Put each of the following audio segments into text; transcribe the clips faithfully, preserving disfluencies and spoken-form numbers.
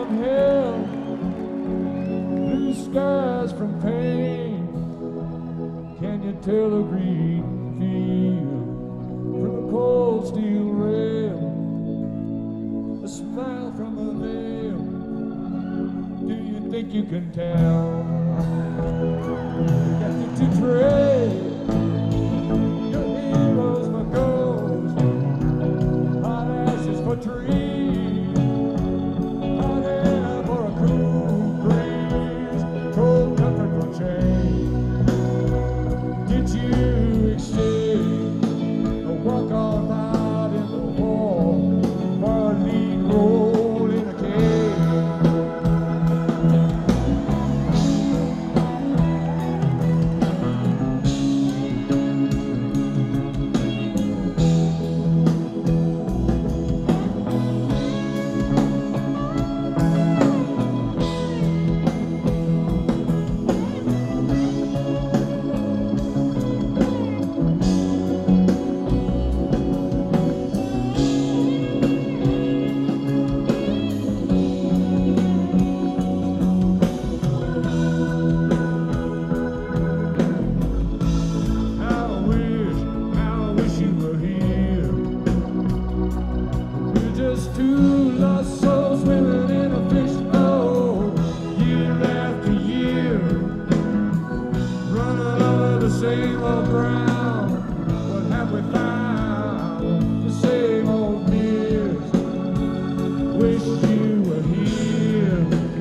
from hell, blue skies from pain. Can you tell a green field from a cold steel rail? A smile from a veil. Do you think you can tell? Got you to trade your heroes for ghosts, hot ashes for trees, hot air for a cool breeze, cold comfort for change. Did you exchange a walk-on ride in the wall for a lead role in a cage? Two lost souls swimming in a fishbowl, year after year, running over the same old ground. What have we found? The same old fears. Wish you were here.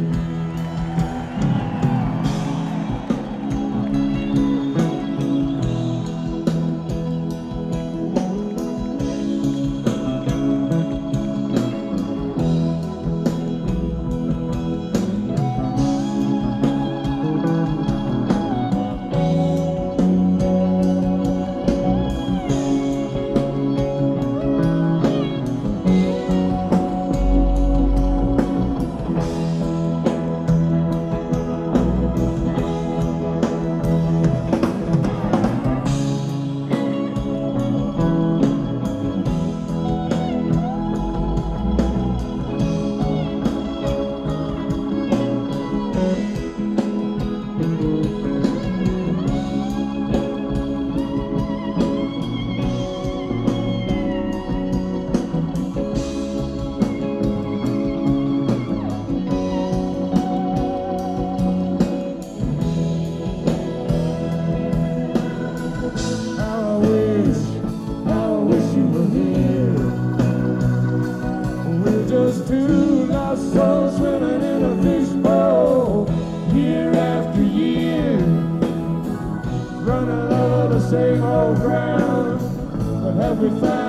Just two lost souls swimming in a fishbowl, year after year, running over the same old ground. What have we found?